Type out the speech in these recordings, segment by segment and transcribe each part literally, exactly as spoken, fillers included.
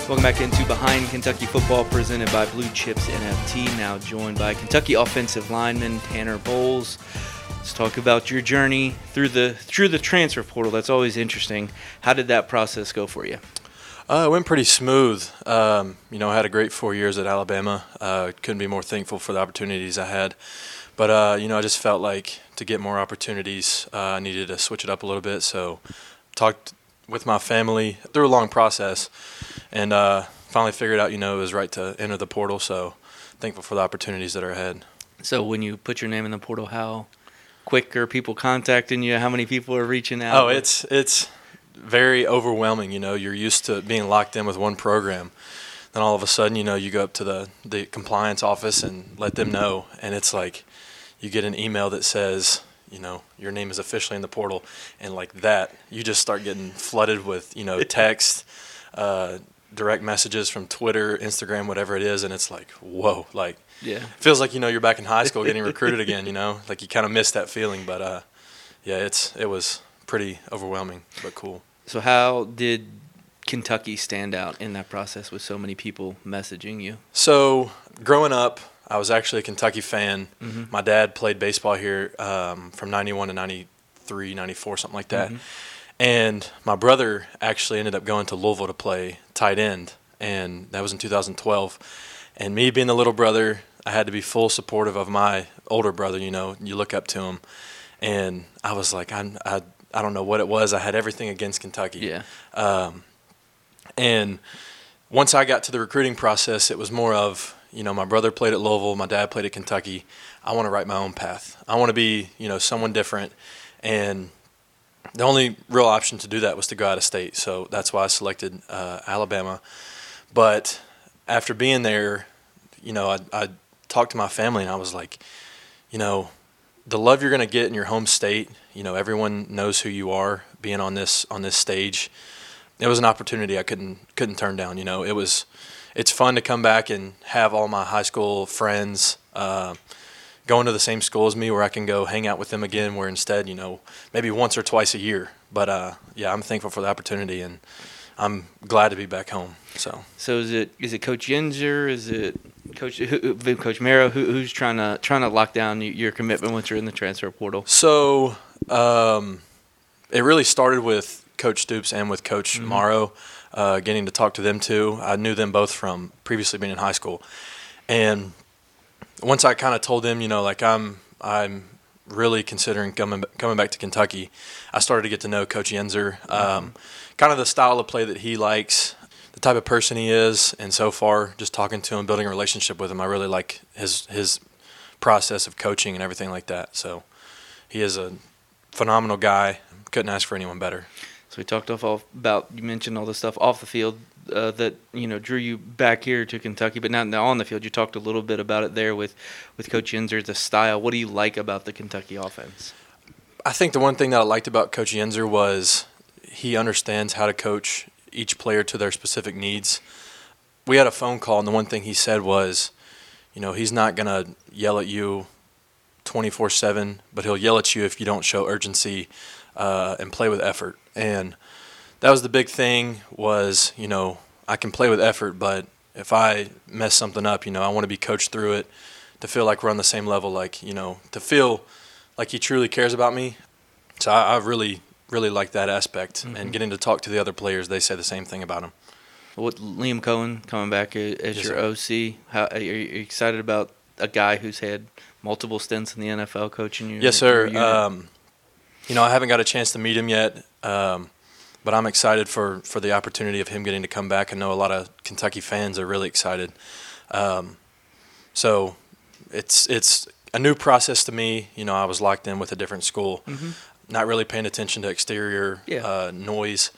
Welcome back into Behind Kentucky Football, presented by Blue Chips N F T. Now joined by Kentucky offensive lineman Tanner Bowles. Let's talk about your journey through the through the transfer portal. That's always interesting. How did that process go for you? Uh, it went pretty smooth. Um, you know, I had a great four years at Alabama. Uh, couldn't be more thankful for the opportunities I had. But, uh, you know, I just felt like to get more opportunities, uh, I needed to switch it up a little bit. So talked with my family through a long process and uh, finally figured out, you know, it was right to enter the portal. So thankful for the opportunities that are ahead. So when you put your name in the portal, how quick are people contacting you? How many people are reaching out? Oh, it's it's very overwhelming. You know, you're used to being locked in with one program. Then all of a sudden, you know, you go up to the, the compliance office and let them know. And it's like you get an email that says, you know, your name is officially in the portal. And like that, you just start getting flooded with, you know, text, uh, direct messages from Twitter, Instagram, whatever it is. And it's like, whoa, like, yeah, it feels like, you know, you're back in high school getting recruited again, you know, like you kind of miss that feeling. But, uh, yeah, it's it was pretty overwhelming, but cool. So how did Kentucky stand out in that process with so many people messaging you? So growing up, I was actually a Kentucky fan. Mm-hmm. My dad played baseball here um, from ninety-one to ninety-three, ninety-four, something like that. Mm-hmm. And my brother actually ended up going to Louisville to play tight end, and that was in two thousand twelve. And me being the little brother, I had to be full supportive of my older brother. You know, you look up to him. And I was like, I'm, I I don't know what it was. I had everything against Kentucky. Yeah. Um, and once I got to the recruiting process, it was more of, you know, my brother played at Louisville, my dad played at Kentucky. I want to write my own path. I want to be, you know, someone different. And the only real option to do that was to go out of state. So that's why I selected uh, Alabama. But after being there, you know, I, I talked to my family and I was like, you know, the love you're going to get in your home state, you know, everyone knows who you are being on this on this stage. It was an opportunity I couldn't couldn't turn down. You know, it was it's fun to come back and have all my high school friends uh, going to the same school as me, where I can go hang out with them again. Where instead, you know, maybe once or twice a year. But uh, yeah, I'm thankful for the opportunity, and I'm glad to be back home. So, so is it is it Coach Yenser? Is it Coach who, Coach Marrow? Who, who's trying to trying to lock down your commitment once you're in the transfer portal? So um, it really started with Coach Stoops and with Coach Mm-hmm. Morrow, uh, getting to talk to them too. I knew them both from previously being in high school, and once I kind of told them, you know, like I'm I'm really considering coming coming back to Kentucky, I started to get to know Coach Yenser, um, kind of the style of play that he likes, the type of person he is, and so far, just talking to him, building a relationship with him, I really like his his process of coaching and everything like that. So he is a phenomenal guy. Couldn't ask for anyone better. So we talked off all about, you mentioned all the stuff off the field uh, that, you know, drew you back here to Kentucky, but now, now on the field, you talked a little bit about it there with, with Coach Yenser, the style. What do you like about the Kentucky offense? I think the one thing that I liked about Coach Yenser was he understands how to coach each player to their specific needs. We had a phone call, and the one thing he said was, you know, he's not going to yell at you twenty-four seven, but he'll yell at you if you don't show urgency uh, and play with effort. And that was the big thing was, you know, I can play with effort, but if I mess something up, you know, I want to be coached through it to feel like we're on the same level, like, you know, to feel like he truly cares about me. So I, I really, really like that aspect. Mm-hmm. And getting to talk to the other players, they say the same thing about him. What Liam Cohen coming back as Yes, your sir. O C, how, are you excited about a guy who's had multiple stints in the N F L coaching you? Yes, sir. Um, you know, I haven't got a chance to meet him yet, um, but I'm excited for, for the opportunity of him getting to come back. I know a lot of Kentucky fans are really excited. Um, so it's it's a new process to me. You know, I was locked in with a different school, mm-hmm. not really paying attention to exterior yeah. uh, noise.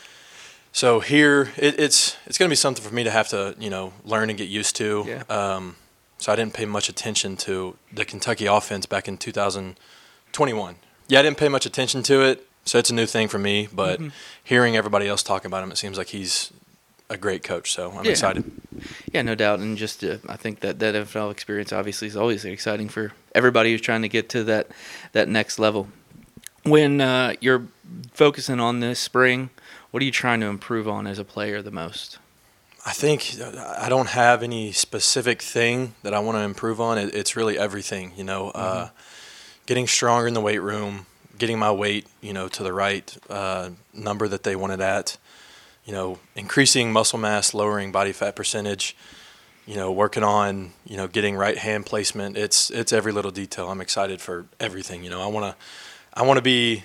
So here, it, it's it's going to be something for me to have to, you know, learn and get used to. Yeah. Um, so I didn't pay much attention to the Kentucky offense back in two thousand twenty-one. Yeah, I didn't pay much attention to it, so it's a new thing for me. But mm-hmm. hearing everybody else talking about him, it seems like he's a great coach. So I'm yeah. excited. Yeah, no doubt. And just uh, I think that that N F L experience obviously is always exciting for everybody who's trying to get to that that next level. When uh, you're focusing on this spring, what are you trying to improve on as a player the most? I think I don't have any specific thing that I want to improve on. It, it's really everything, you know, mm-hmm. uh, getting stronger in the weight room, getting my weight, you know, to the right uh, number that they want it at, you know, increasing muscle mass, lowering body fat percentage, you know, working on, you know, getting right hand placement. It's it's every little detail. I'm excited for everything, you know. I want to I want to be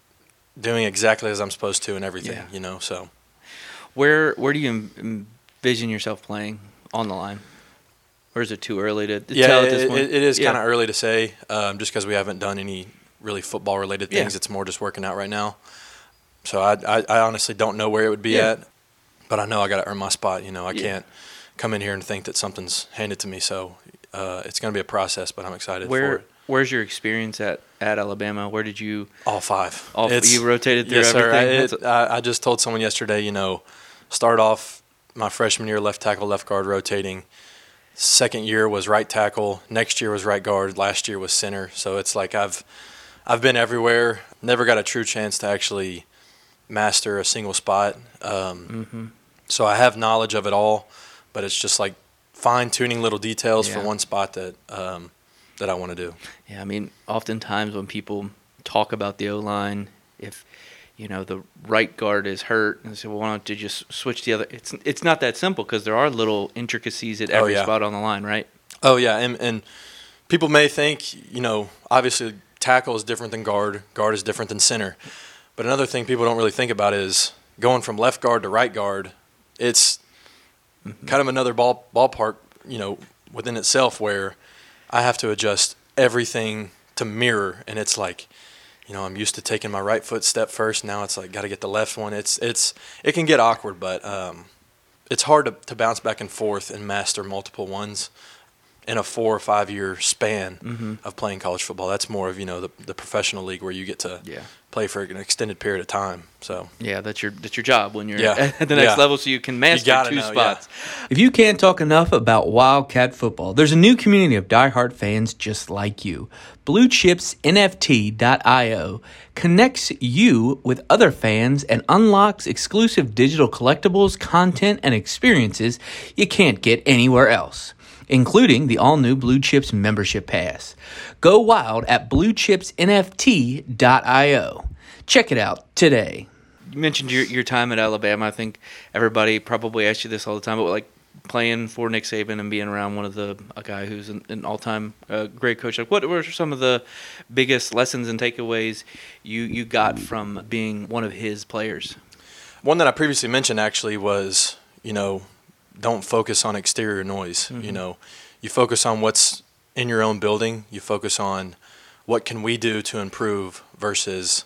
doing exactly as I'm supposed to and everything, yeah. you know, so. Where where do you envision yourself playing on the line? Or is it too early to, to yeah, tell it, at this point? It, it is yeah. kind of early to say, um, just because we haven't done any really football-related things. Yeah. It's more just working out right now. So I, I, I honestly don't know where it would be yeah. at, but I know I got to earn my spot. You know, I yeah. can't come in here and think that something's handed to me. So uh, it's going to be a process, but I'm excited where, for it. Where's your experience at, at Alabama? Where did you – All five. All, you rotated through yes, everything? Sir. I, it, I, I just told someone yesterday, you know, start off my freshman year left tackle, left guard rotating. Second year was right tackle. Next year was right guard. Last year was center. So it's like I've I've been everywhere. Never got a true chance to actually master a single spot. Um, mm-hmm. So I have knowledge of it all, but it's just like fine-tuning little details yeah. for one spot that um, that I want to do. Yeah, I mean, oftentimes when people talk about the O-line, if you know the right guard is hurt, and they say, "Well, why don't you just switch the other?" It's it's not that simple because there are little intricacies at every oh, yeah. spot on the line, right? Oh yeah, and and people may think, you know, obviously tackle is different than guard, guard is different than center, but another thing people don't really think about is going from left guard to right guard. It's mm-hmm. kind of another ball ballpark, you know, within itself where I have to adjust everything to mirror, and it's like, you know, I'm used to taking my right foot step first. Now it's like got to get the left one. It's it's it can get awkward, but um, it's hard to, to bounce back and forth and master multiple ones in a four or five year span mm-hmm. of playing college football. That's more of, you know, the the professional league where you get to yeah. play for an extended period of time. So yeah, that's your that's your job when you're yeah. at the next yeah. level, so you can master you two know, spots. Yeah. If you can't talk enough about Wildcat football, there's a new community of diehard fans just like you. Blue Chips N F T dot io connects you with other fans and unlocks exclusive digital collectibles, content, and experiences you can't get anywhere else, including the all-new Blue Chips membership pass. Go wild at Blue Chips N F T dot io. Check it out today. You mentioned your your time at Alabama. I think everybody probably asks you this all the time, but like playing for Nick Saban and being around one of the a guy who's an, an all-time uh, great coach. Like, what were some of the biggest lessons and takeaways you you got from being one of his players? One that I previously mentioned actually was, you know, don't focus on exterior noise. Mm-hmm. You know, you focus on what's in your own building. You focus on what can we do to improve versus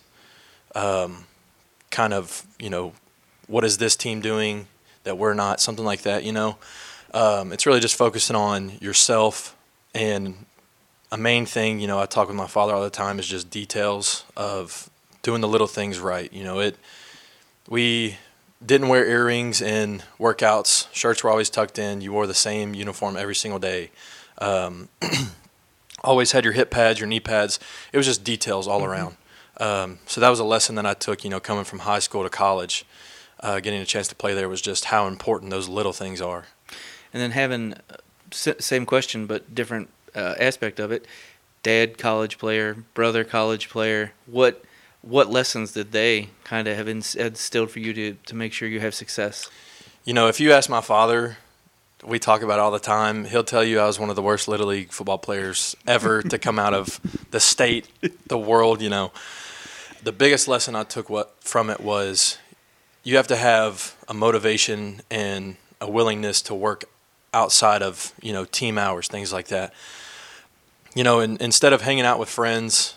um, kind of, you know, what is this team doing that we're not, something like that, you know. Um, it's really just focusing on yourself, and a main thing, you know, I talk with my father all the time, is just details of doing the little things right. You know, it. We didn't wear earrings in workouts. Shirts were always tucked in. You wore the same uniform every single day. Um, always had your hip pads, your knee pads. It was just details all mm-hmm. around. Um, so that was a lesson that I took, you know, coming from high school to college. Uh, getting a chance to play there was just how important those little things are. And then having uh, same question but different uh, aspect of it. Dad, college player, brother, college player. What what lessons did they kind of have instilled for you to to make sure you have success? You know, if you ask my father, we talk about it all the time. He'll tell you I was one of the worst Little League football players ever to come out of the state, the world. You know, the biggest lesson I took what from it was, you have to have a motivation and a willingness to work outside of, you know, team hours, things like that. You know, and instead of hanging out with friends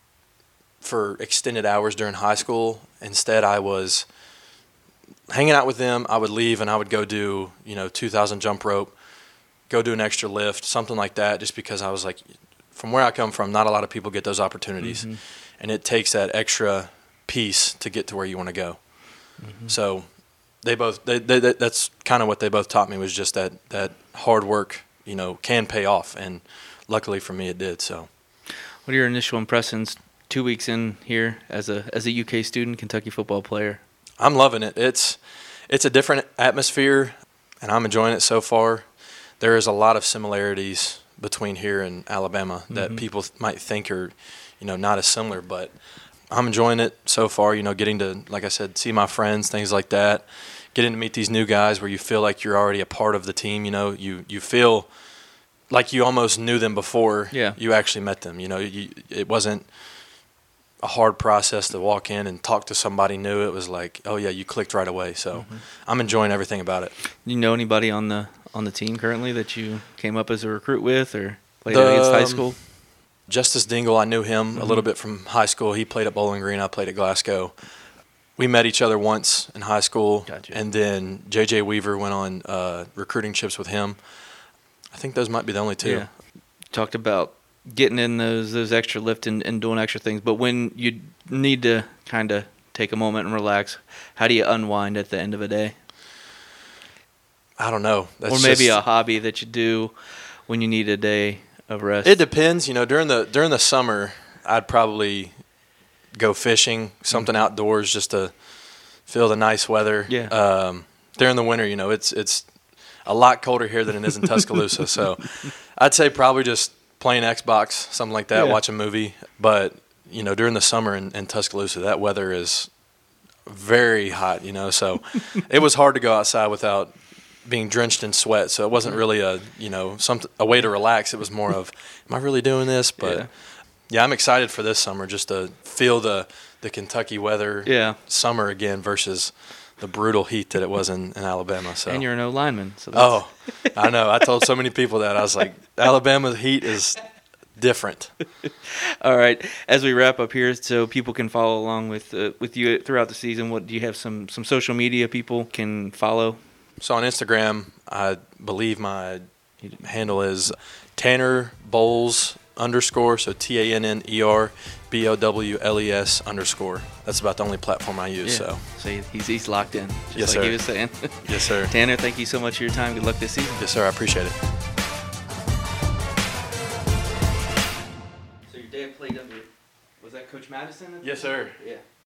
for extended hours during high school, instead I was hanging out with them. I would leave and I would go do, you know, two thousand jump rope, go do an extra lift, something like that, just because I was like, from where I come from, not a lot of people get those opportunities. Mm-hmm. And it takes that extra piece to get to where you want to go. Mm-hmm. So they both they, they, they, that's kind of what they both taught me, was just that that hard work, you know, can pay off, and luckily for me it did. So what are your initial impressions two weeks in here as a as a U K student, Kentucky football player? I'm loving it. It's it's a different atmosphere. and I'm enjoying it so far. There is a lot of similarities between here and Alabama that mm-hmm. people might think are, you know, not as similar, but I'm enjoying it so far, you know, getting to, like I said, see my friends, things like that, getting to meet these new guys where you feel like you're already a part of the team, you know, you, you feel like you almost knew them before yeah. you actually met them, you know, you, it wasn't a hard process to walk in and talk to somebody new. It was like, oh yeah, you clicked right away. So mm-hmm. I'm enjoying everything about it. You know anybody on the on the team currently that you came up as a recruit with or played the, against high school? Justice Dingle, I knew him mm-hmm. a little bit from high school. He played at Bowling Green. I played at Glasgow. We met each other once in high school, gotcha. And then J J Weaver went on uh, recruiting trips with him. I think those might be the only two. Yeah. Talked about getting in those those extra lift and, and doing extra things, but when you need to kind of take a moment and relax, how do you unwind at the end of a day? I don't know. That's or maybe just, a hobby that you do when you need a day of rest. It depends. You know, during the during the summer, I'd probably go fishing, something mm-hmm. outdoors, just to feel the nice weather. Yeah. Um, during the winter, you know, it's it's a lot colder here than it is in Tuscaloosa, so I'd say probably just playing Xbox, something like that, yeah. watch a movie. But you know, during the summer in, in Tuscaloosa, that weather is very hot. You know, so it was hard to go outside without being drenched in sweat. So it wasn't really a you know some a way to relax. It was more of, am I really doing this? But yeah, yeah I'm excited for this summer just to feel the the Kentucky weather yeah. summer again versus the brutal heat that it was in, in Alabama. So and you're an O lineman. So oh, I know. I told so many people that. I was like, Alabama's heat is different. All right. As we wrap up here, so people can follow along with uh, with you throughout the season, what do you have some some social media people can follow? So on Instagram, I believe my handle is Tanner Bowles underscore, so T A N N E R B O W L E S underscore. That's about the only platform I use. Yeah. So so he's, he's locked in, just yes, like sir. he was saying. Yes, sir. Tanner, thank you so much for your time. Good luck this season. Yes, sir. I appreciate it. So your dad played under, was that Coach Madison? Yes, sir. Yeah.